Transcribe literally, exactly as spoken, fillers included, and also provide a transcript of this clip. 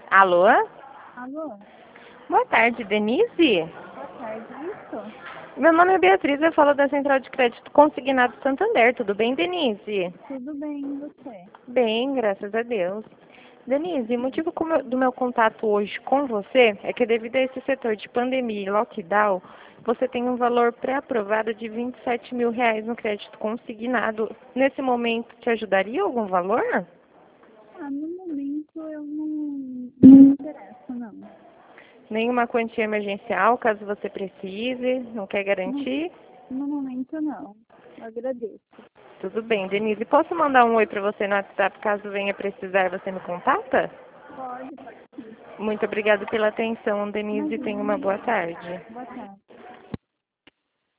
Alô? Alô? Boa tarde, Denise. Boa tarde, isso? Meu nome é Beatriz, eu falo da Central de Crédito Consignado Santander. Tudo bem, Denise? Tudo bem, e você? Bem, graças a Deus. Denise, o motivo co- do meu contato hoje com você é que devido a esse setor de pandemia e lockdown, você tem um valor pré-aprovado de vinte e sete mil reais no crédito consignado. Nesse momento, te ajudaria algum valor? Ah, no momento eu não, não me interesso, não. Nenhuma quantia emergencial, caso você precise, não quer No, garantir? no momento não. Eu agradeço. Tudo bem, Denise. Posso mandar um oi para você no WhatsApp caso venha precisar, você me contata? Pode, pode sim. Muito obrigada pela atenção, Denise. Tenha uma Imagina. boa tarde. Boa tarde.